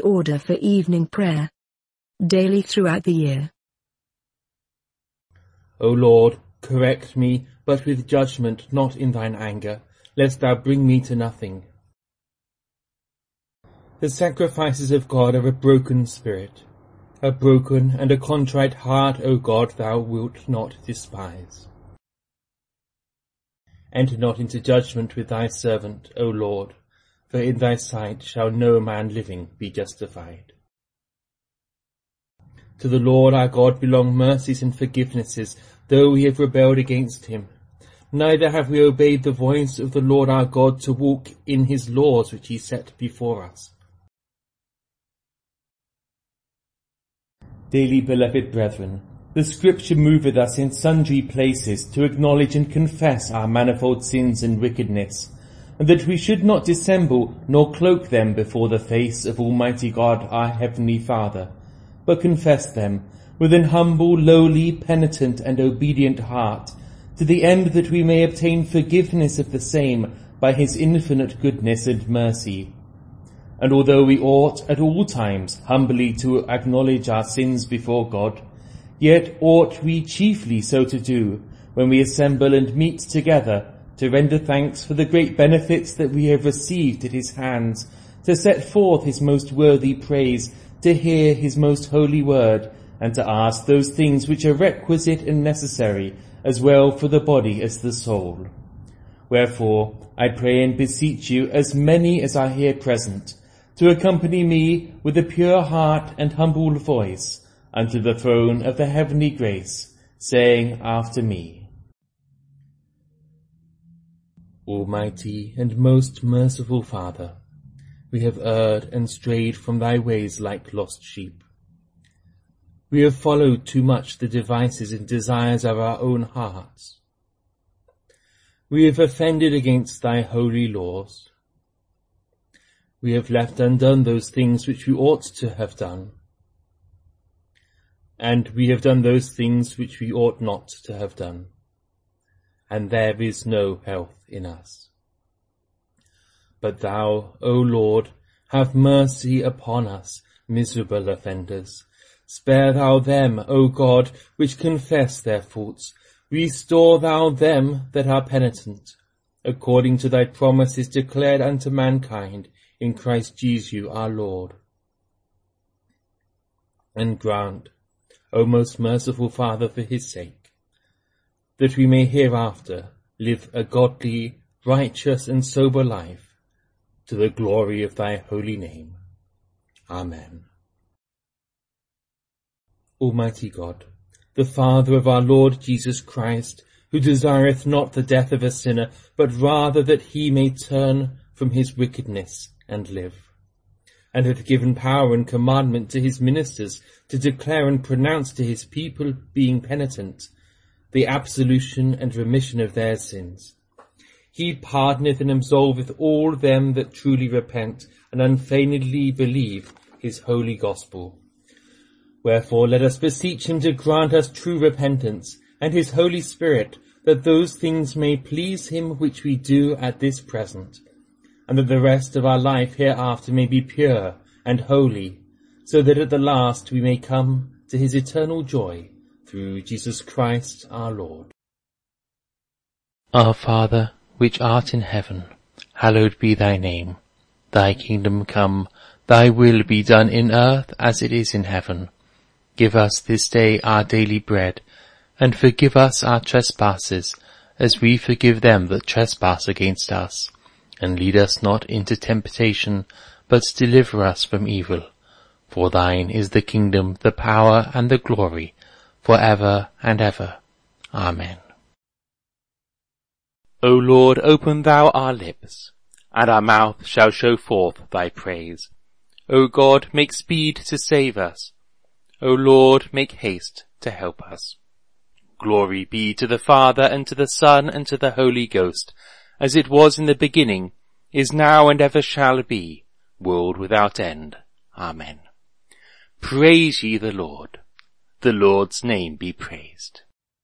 order for evening prayer. Daily throughout the year. O Lord, correct me, but with judgment, not in thine anger, lest thou bring me to nothing. The sacrifices of God are a broken spirit. A broken and a contrite heart, O God, thou wilt not despise. Enter not into judgment with thy servant, O Lord, for in thy sight shall no man living be justified. To the Lord our God belong mercies and forgivenesses, though we have rebelled against him. Neither have we obeyed the voice of the Lord our God to walk in his laws which he set before us. Dearly beloved brethren, the Scripture moveth us in sundry places to acknowledge and confess our manifold sins and wickedness, and that we should not dissemble nor cloak them before the face of Almighty God our Heavenly Father, but confess them with an humble, lowly, penitent, and obedient heart, to the end that we may obtain forgiveness of the same by his infinite goodness and mercy. And although we ought at all times humbly to acknowledge our sins before God, yet ought we chiefly so to do when we assemble and meet together to render thanks for the great benefits that we have received at his hands, to set forth his most worthy praise, to hear his most holy word, and to ask those things which are requisite and necessary, as well for the body as the soul. Wherefore I pray and beseech you, as many as are here present, to accompany me with a pure heart and humble voice unto the throne of the heavenly grace, saying after me, Almighty and most merciful Father, we have erred and strayed from thy ways like lost sheep. We have followed too much the devices and desires of our own hearts. We have offended against thy holy laws. We have left undone those things which we ought to have done. And we have done those things which we ought not to have done. And there is no health in us. But thou, O Lord, have mercy upon us, miserable offenders. Spare thou them, O God, which confess their faults. Restore thou them that are penitent, according to thy promises declared unto mankind in Christ Jesus our Lord. And grant, O most merciful Father, for his sake, that we may hereafter live a godly, righteous, and sober life, to the glory of thy holy name. Amen. Almighty God, the Father of our Lord Jesus Christ, who desireth not the death of a sinner, but rather that he may turn from his wickedness and live, and hath given power and commandment to his ministers to declare and pronounce to his people, being penitent, the absolution and remission of their sins. He pardoneth and absolveth all them that truly repent and unfeignedly believe his holy gospel. Wherefore let us beseech him to grant us true repentance, and his Holy Spirit, that those things may please him which we do at this present, and that the rest of our life hereafter may be pure and holy, so that at the last we may come to his eternal joy, through Jesus Christ our Lord. Our Father, which art in heaven, hallowed be thy name. Thy kingdom come, thy will be done in earth as it is in heaven. Give us this day our daily bread, and forgive us our trespasses, as we forgive them that trespass against us. And lead us not into temptation, but deliver us from evil. For thine is the kingdom, the power, and the glory, for ever and ever. Amen. O Lord, open thou our lips, and our mouth shall show forth thy praise. O God, make speed to save us. O Lord, make haste to help us. Glory be to the Father, and to the Son, and to the Holy Ghost, as it was in the beginning, is now, and ever shall be, world without end. Amen. Praise ye the Lord. The Lord's name be praised.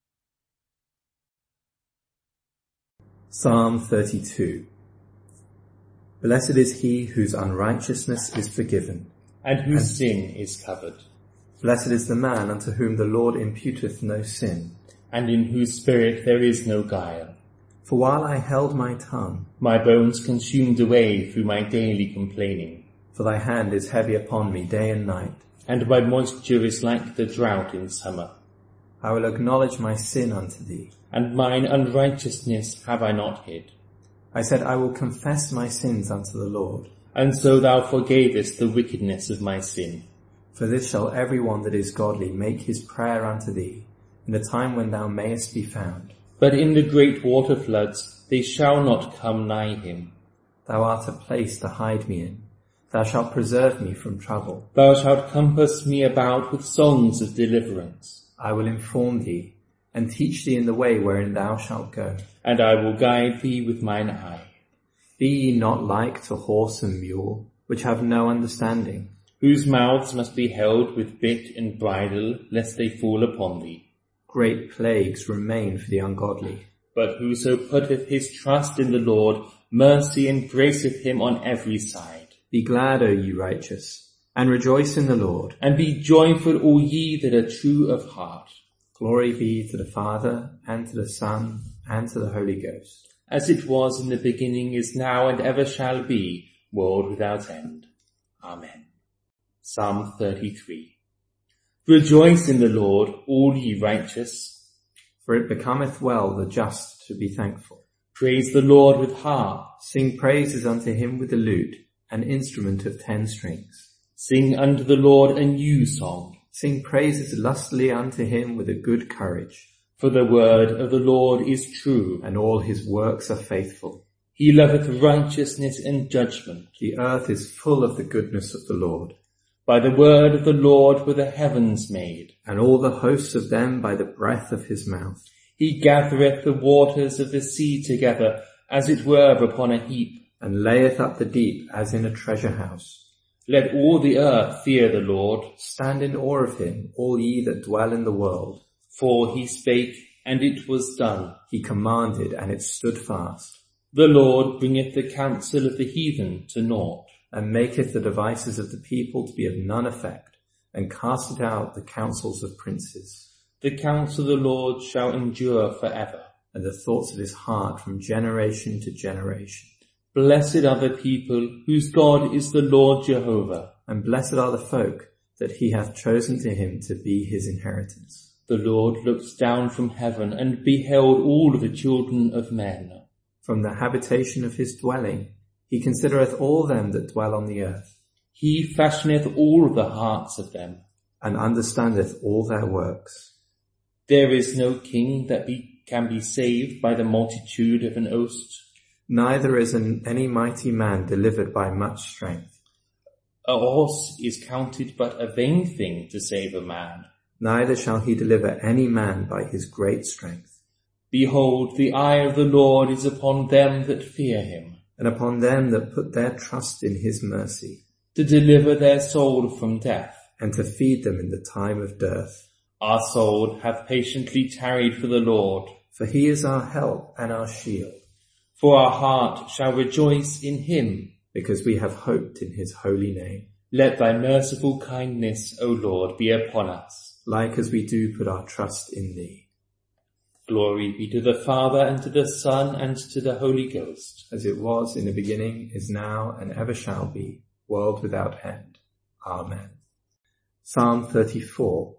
Psalm 32. Blessed is he whose unrighteousness is forgiven, and whose sin is covered. Blessed is the man unto whom the Lord imputeth no sin, and in whose spirit there is no guile. For while I held my tongue, my bones consumed away through my daily complaining. For thy hand is heavy upon me day and night, and my moisture is like the drought in summer. I will acknowledge my sin unto thee, and mine unrighteousness have I not hid. I said, I will confess my sins unto the Lord. And so thou forgavest the wickedness of my sin. For this shall every one that is godly make his prayer unto thee, in the time when thou mayest be found. But in the great water floods they shall not come nigh him. Thou art a place to hide me in. Thou shalt preserve me from trouble. Thou shalt compass me about with songs of deliverance. I will inform thee, and teach thee in the way wherein thou shalt go. And I will guide thee with mine eye. Be ye not like to horse and mule, which have no understanding, whose mouths must be held with bit and bridle, lest they fall upon thee. Great plagues remain for the ungodly. But whoso putteth his trust in the Lord, mercy embraceth him on every side. Be glad, O ye righteous, and rejoice in the Lord. And be joyful, all ye that are true of heart. Glory be to the Father, and to the Son, and to the Holy Ghost. As it was in the beginning, is now, and ever shall be, world without end. Amen. Psalm 33. Rejoice in the Lord, all ye righteous. For it becometh well the just to be thankful. Praise the Lord with harp. Sing praises unto him with the lute, an instrument of 10 strings. Sing unto the Lord a new song. Sing praises lustily unto him with a good courage. For the word of the Lord is true, and all his works are faithful. He loveth righteousness and judgment. The earth is full of the goodness of the Lord. By the word of the Lord were the heavens made, and all the hosts of them by the breath of his mouth. He gathereth the waters of the sea together, as it were upon a heap, and layeth up the deep as in a treasure house. Let all the earth fear the Lord. Stand in awe of him, all ye that dwell in the world. For he spake, and it was done. He commanded, and it stood fast. The Lord bringeth the counsel of the heathen to naught, and maketh the devices of the people to be of none effect, and casteth out the counsels of princes. The counsel of the Lord shall endure forever, and the thoughts of his heart from generation to generation. Blessed are the people whose God is the Lord Jehovah, and blessed are the folk that he hath chosen to him to be his inheritance. The Lord looks down from heaven and beheld all the children of men. From the habitation of his dwelling he considereth all them that dwell on the earth. He fashioneth all the hearts of them, and understandeth all their works. There is no king that can be saved by the multitude of an host. Neither is any mighty man delivered by much strength. A horse is counted but a vain thing to save a man. Neither shall he deliver any man by his great strength. Behold, the eye of the Lord is upon them that fear him, and upon them that put their trust in his mercy, to deliver their soul from death, and to feed them in the time of dearth. Our soul hath patiently tarried for the Lord, for he is our help and our shield. For our heart shall rejoice in him, because we have hoped in his holy name. Let thy merciful kindness, O Lord, be upon us, like as we do put our trust in thee. Glory be to the Father, and to the Son, and to the Holy Ghost. As it was in the beginning, is now, and ever shall be, world without end. Amen. Psalm 34.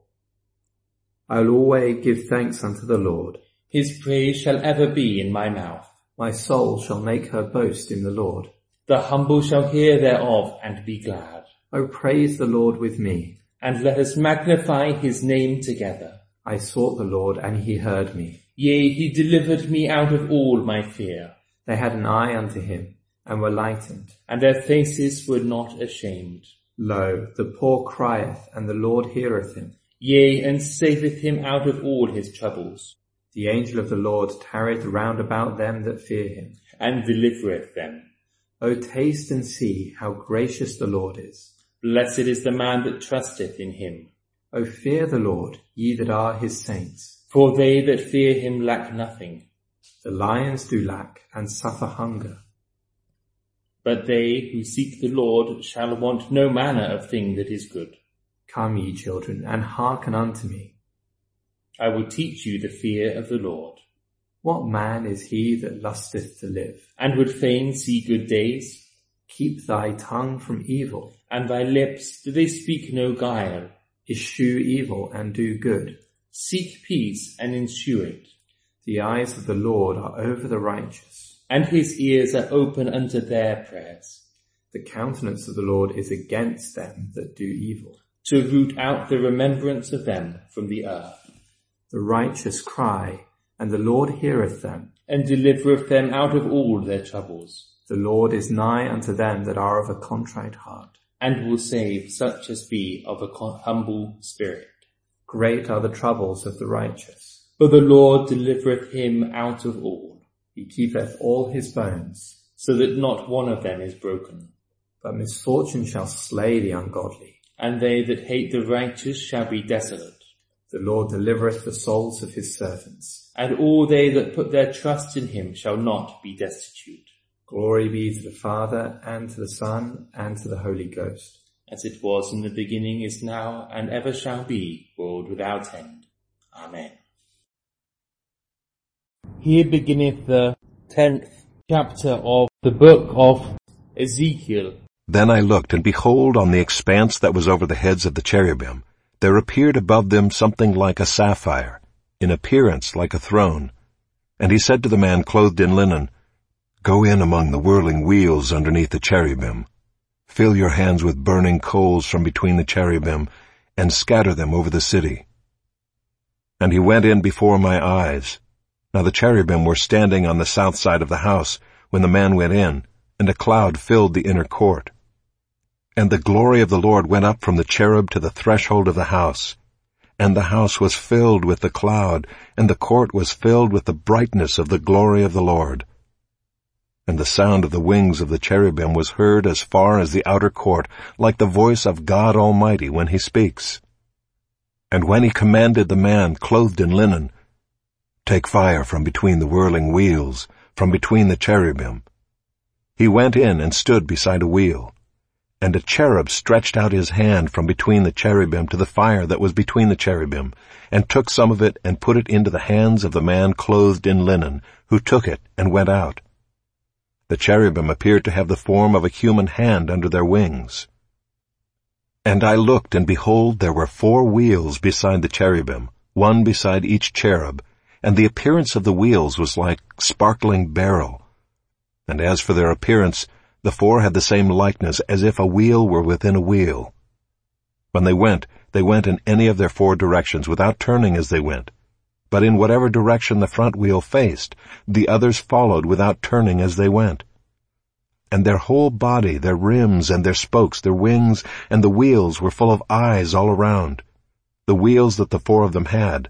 I will always give thanks unto the Lord. His praise shall ever be in my mouth. My soul shall make her boast in the Lord. The humble shall hear thereof, and be glad. O praise the Lord with me. And let us magnify his name together. I sought the Lord, and he heard me. Yea, he delivered me out of all my fear. They had an eye unto him, and were lightened. And their faces were not ashamed. Lo, the poor crieth, and the Lord heareth him. Yea, and saveth him out of all his troubles. The angel of the Lord tarrieth round about them that fear him, and delivereth them. O taste and see how gracious the Lord is. Blessed is the man that trusteth in him. O fear the Lord, ye that are his saints. For they that fear him lack nothing. The lions do lack and suffer hunger, But they who seek the Lord shall want no manner of thing that is good. Come, ye children, and hearken unto me. I will teach you the fear of the Lord. What man is he that lusteth to live, and would fain see good days? Keep thy tongue from evil, and thy lips, do they speak no guile? Eschew evil and do good. Seek peace and ensue it. The eyes of the Lord are over the righteous, and his ears are open unto their prayers. The countenance of the Lord is against them that do evil, to root out the remembrance of them from the earth. The righteous cry, and the Lord heareth them, and delivereth them out of all their troubles. The Lord is nigh unto them that are of a contrite heart, and will save such as be of a humble spirit. Great are the troubles of the righteous, but the Lord delivereth him out of all. He keepeth all his bones, so that not one of them is broken. But misfortune shall slay the ungodly, and they that hate the righteous shall be desolate. The Lord delivereth the souls of his servants, and all they that put their trust in him shall not be destitute. Glory be to the Father, and to the Son, and to the Holy Ghost. As it was in the beginning, is now, and ever shall be, world without end. Amen. Here beginneth the 10th chapter of the book of Ezekiel. Then I looked, and behold, on the expanse that was over the heads of the cherubim, there appeared above them something like a sapphire, in appearance like a throne. And he said to the man clothed in linen, Go in among the whirling wheels underneath the cherubim. Fill your hands with burning coals from between the cherubim, and scatter them over the city. And he went in before my eyes. Now the cherubim were standing on the south side of the house when the man went in, and a cloud filled the inner court. And the glory of the Lord went up from the cherub to the threshold of the house. And the house was filled with the cloud, and the court was filled with the brightness of the glory of the Lord. And the sound of the wings of the cherubim was heard as far as the outer court, like the voice of God Almighty when he speaks. And when he commanded the man clothed in linen, Take fire from between the whirling wheels, from between the cherubim, he went in and stood beside a wheel. And a cherub stretched out his hand from between the cherubim to the fire that was between the cherubim, and took some of it and put it into the hands of the man clothed in linen, who took it and went out. The cherubim appeared to have the form of a human hand under their wings. And I looked, and behold, there were 4 wheels beside the cherubim, one beside each cherub, and the appearance of the wheels was like sparkling beryl. And as for their appearance, the 4 had the same likeness as if a wheel were within a wheel. When they went in any of their 4 directions without turning as they went. But in whatever direction the front wheel faced, the others followed without turning as they went. And their whole body, their rims and their spokes, their wings and the wheels were full of eyes all around, the wheels that the 4 of them had.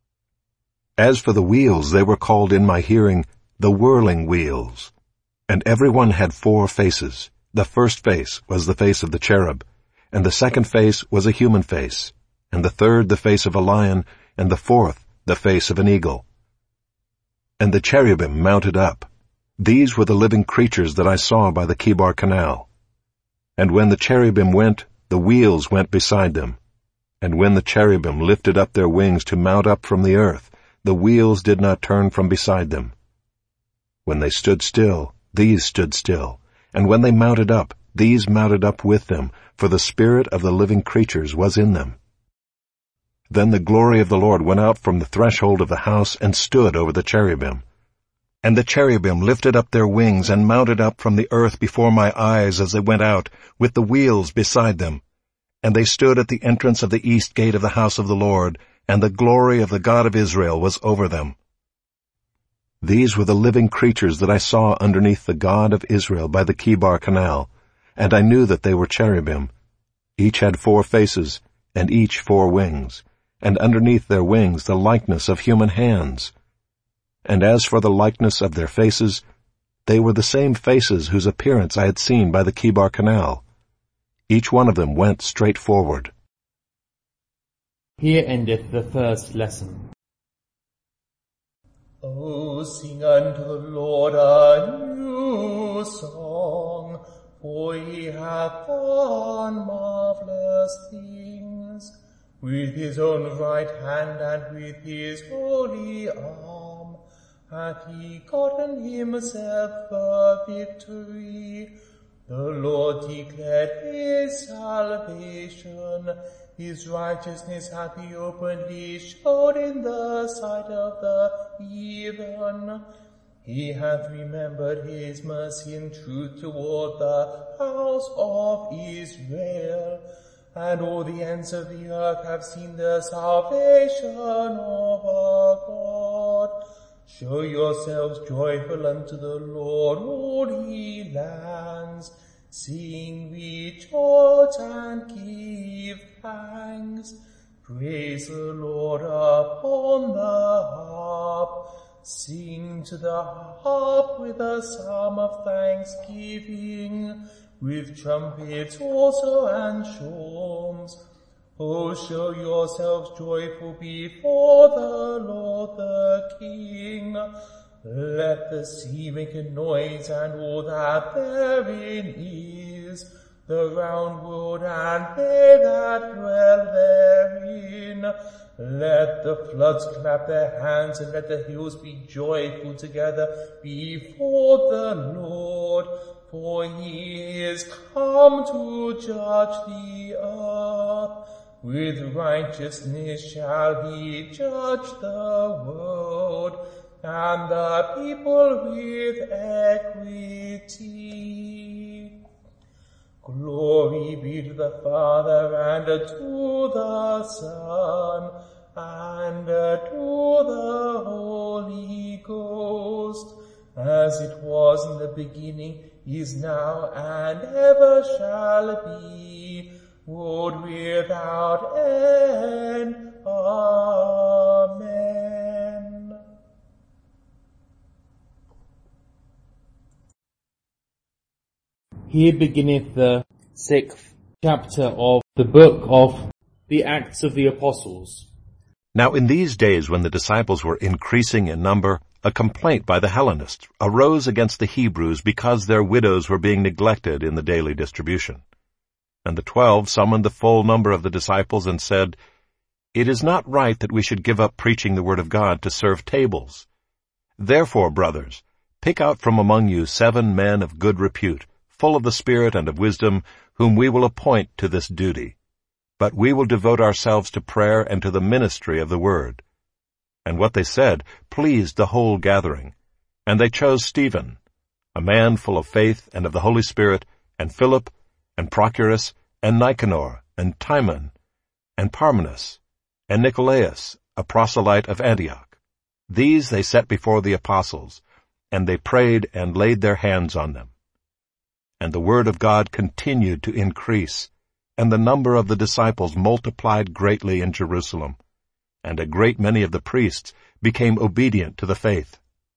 As for the wheels, they were called in my hearing the whirling wheels. And every one had 4 faces. The first face was the face of the cherub, and the second face was a human face, and the third the face of a lion, and the fourth the face of an eagle. And the cherubim mounted up. These were the living creatures that I saw by the Kibar Canal. And when the cherubim went, the wheels went beside them. And when the cherubim lifted up their wings to mount up from the earth, the wheels did not turn from beside them. When they stood still, these stood still, and when they mounted up, these mounted up with them, for the spirit of the living creatures was in them. Then the glory of the Lord went out from the threshold of the house and stood over the cherubim. And the cherubim lifted up their wings and mounted up from the earth before my eyes as they went out, with the wheels beside them. And they stood at the entrance of the east gate of the house of the Lord, and the glory of the God of Israel was over them. These were the living creatures that I saw underneath the God of Israel by the Kibar Canal, and I knew that they were cherubim. Each had 4 faces, and each 4 wings, and underneath their wings the likeness of human hands. And as for the likeness of their faces, they were the same faces whose appearance I had seen by the Kibar Canal. Each one of them went straight forward. Here endeth the first lesson. O sing unto the Lord a new song, for he hath done marvelous things. With his own right hand and with his holy arm hath he gotten himself a victory. The Lord declared his salvation. His righteousness hath he openly showed in the sight of the heathen. He hath remembered his mercy and truth toward the house of Israel. And all the ends of the earth have seen the salvation of our God. Show yourselves joyful unto the Lord, all ye lands. Sing, rejoice, and give thanks. Praise the Lord upon the harp. Sing to the harp with a psalm of thanksgiving, with trumpets also and shawms. Oh, show yourselves joyful before the Lord the King. Let the sea make a noise and all that therein is, the round world and they that dwell therein. Let the floods clap their hands and let the hills be joyful together before the Lord, for he is come to judge the earth. With righteousness shall he judge the world, and the people with equity. Glory be to the Father, and to the Son, and to the Holy Ghost, as it was in the beginning, is now, and ever shall be, world without end. Amen. Here beginneth the 6th chapter of the book of the Acts of the Apostles. Now in these days when the disciples were increasing in number, a complaint by the Hellenists arose against the Hebrews because their widows were being neglected in the daily distribution. And the 12 summoned the full number of the disciples and said, "It is not right that we should give up preaching the word of God to serve tables. Therefore, brothers, pick out from among you 7 men of good repute, full of the Spirit and of wisdom, whom we will appoint to this duty. But we will devote ourselves to prayer and to the ministry of the word." And what they said pleased the whole gathering. And they chose Stephen, a man full of faith and of the Holy Spirit, and Philip, and Prochorus, and Nicanor, and Timon, and Parmenas, and Nicolaus, a proselyte of Antioch. These they set before the apostles, and they prayed and laid their hands on them. And the word of God continued to increase, and the number of the disciples multiplied greatly in Jerusalem, and a great many of the priests became obedient to the faith.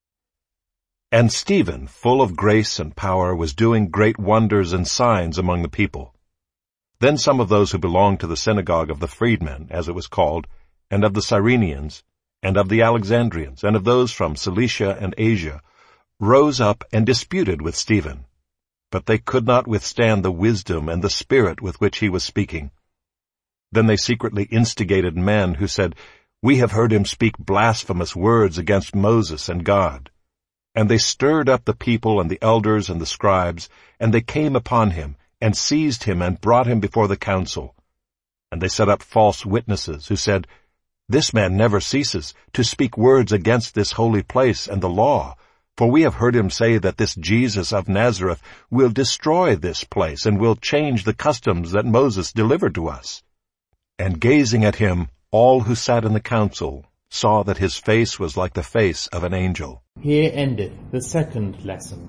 And Stephen, full of grace and power, was doing great wonders and signs among the people. Then some of those who belonged to the synagogue of the freedmen, as it was called, and of the Cyrenians, and of the Alexandrians, and of those from Cilicia and Asia, rose up and disputed with Stephen. But they could not withstand the wisdom and the spirit with which he was speaking. Then they secretly instigated men who said, "We have heard him speak blasphemous words against Moses and God." And they stirred up the people and the elders and the scribes, and they came upon him, and seized him, and brought him before the council. And they set up false witnesses, who said, "This man never ceases to speak words against this holy place and the law, for we have heard him say that this Jesus of Nazareth will destroy this place, and will change the customs that Moses delivered to us." And gazing at him, all who sat in the council saw that his face was like the face of an angel. Here endeth the 2nd lesson.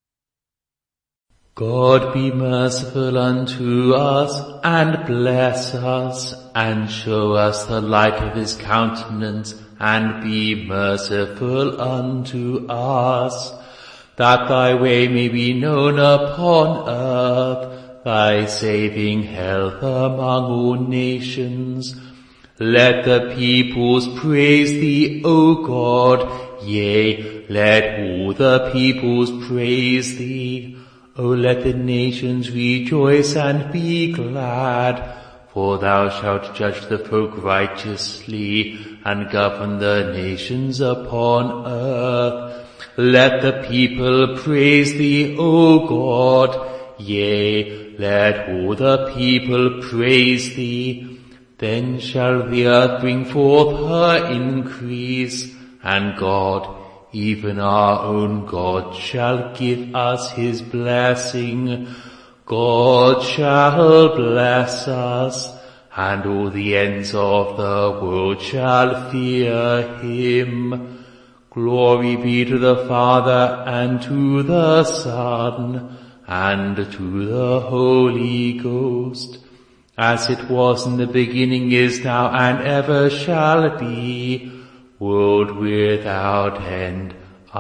God be merciful unto us, and bless us, and show us the light of his countenance, and be merciful unto us, that thy way may be known upon earth, thy saving health among all nations. Let the peoples praise thee, O God, yea, let all the peoples praise thee. O let the nations rejoice and be glad, for thou shalt judge the folk righteously, and govern the nations upon earth. Let the people praise thee, O God, yea, let all the people praise thee. Then shall the earth bring forth her increase, and God, even our own God, shall give us his blessing. God shall bless us, and all the ends of the world shall fear him. Glory be to the Father, and to the Son, and to the Holy Ghost, as it was in the beginning, is now, and ever shall be, world without end.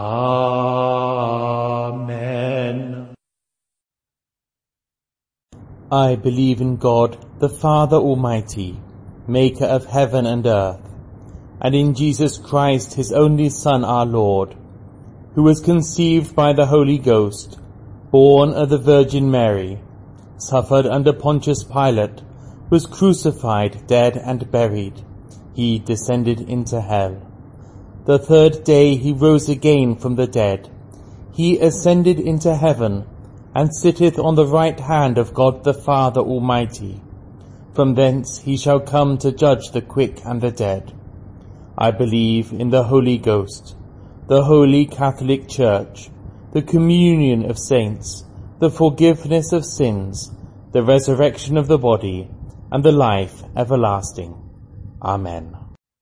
Amen. I believe in God, the Father Almighty, maker of heaven and earth, and in Jesus Christ, his only Son, our Lord, who was conceived by the Holy Ghost, born of the Virgin Mary, suffered under Pontius Pilate, was crucified, dead, and buried. He descended into hell. The third day he rose again from the dead. He ascended into heaven, and sitteth on the right hand of God the Father Almighty. From thence he shall come to judge the quick and the dead. I believe in the Holy Ghost, the Holy Catholic Church, the communion of saints, the forgiveness of sins, the resurrection of the body, and the life everlasting. Amen.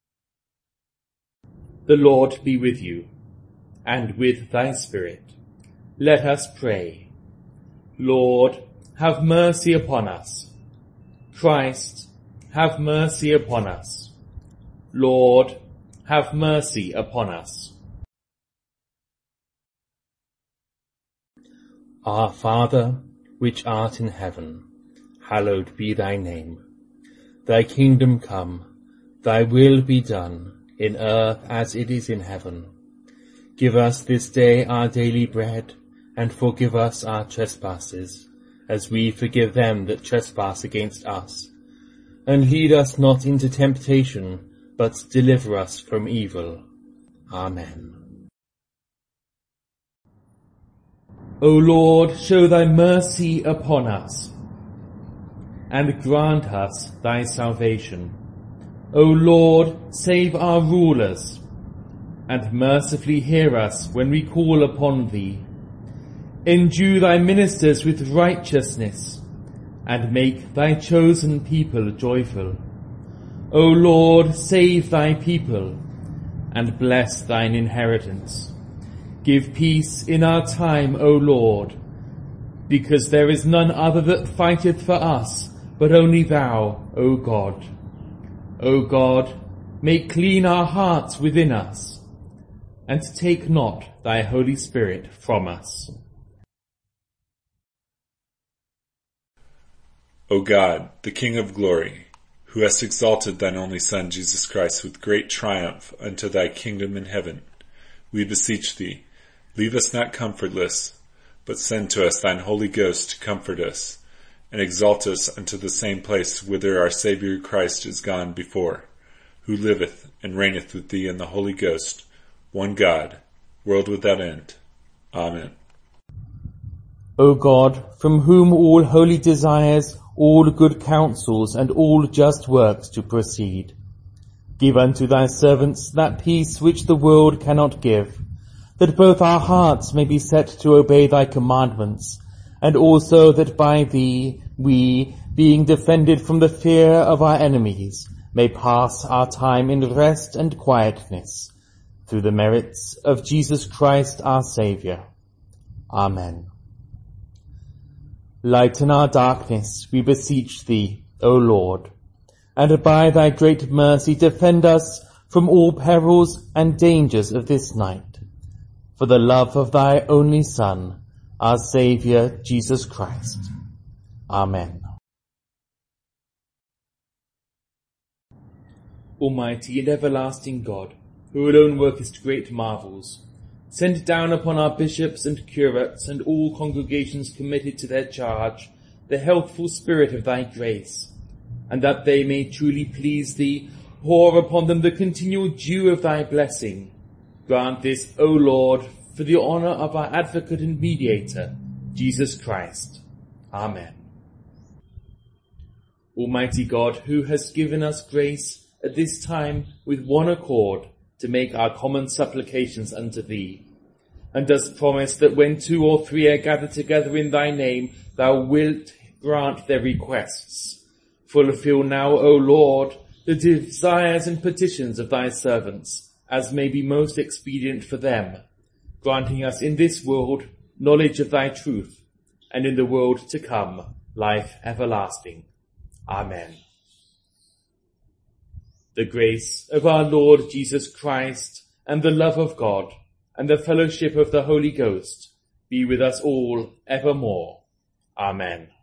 The Lord be with you, and with thy spirit. Let us pray. Lord, have mercy upon us. Christ, have mercy upon us. Lord, have mercy upon us. Our Father, which art in heaven, hallowed be thy name. Thy kingdom come, thy will be done, in earth as it is in heaven. Give us this day our daily bread, and forgive us our trespasses, as we forgive them that trespass against us. And lead us not into temptation, but deliver us from evil. Amen. O Lord, show thy mercy upon us, and grant us thy salvation. O Lord, save our rulers, and mercifully hear us when we call upon thee. Endue thy ministers with righteousness, and make thy chosen people joyful. O Lord, save thy people, and bless thine inheritance. Give peace in our time, O Lord, because there is none other that fighteth for us, but only thou, O God. O God, make clean our hearts within us, and take not thy Holy Spirit from us. O God, the King of glory, who hast exalted thine only Son, Jesus Christ, with great triumph unto thy kingdom in heaven, we beseech thee, leave us not comfortless, but send to us thine Holy Ghost to comfort us, and exalt us unto the same place whither our Saviour Christ is gone before, who liveth and reigneth with thee in the Holy Ghost, one God, world without end. Amen. O God, from whom all holy desires, all good counsels, and all just works to proceed, give unto thy servants that peace which the world cannot give, that both our hearts may be set to obey thy commandments, and also that by thee we, being defended from the fear of our enemies, may pass our time in rest and quietness, through the merits of Jesus Christ our Saviour. Amen. Lighten our darkness, we beseech thee, O Lord, and by thy great mercy defend us from all perils and dangers of this night, for the love of thy only Son, our Saviour, Jesus Christ. Amen. Almighty and everlasting God, who alone workest great marvels, Send down upon our bishops and curates and all congregations committed to their charge the healthful spirit of thy grace, and that they may truly please thee, pour upon them the continual dew of thy blessing. Grant this, O Lord, for the honour of our advocate and mediator, Jesus Christ. Amen. Almighty God, who hast given us grace at this time with one accord to make our common supplications unto thee, and dost promise that when 2 or 3 are gathered together in thy name, thou wilt grant their requests. Fulfill now, O Lord, the desires and petitions of thy servants, as may be most expedient for them, granting us in this world knowledge of thy truth, and in the world to come life everlasting. Amen. The grace of our Lord Jesus Christ, and the love of God, and the fellowship of the Holy Ghost be with us all evermore. Amen.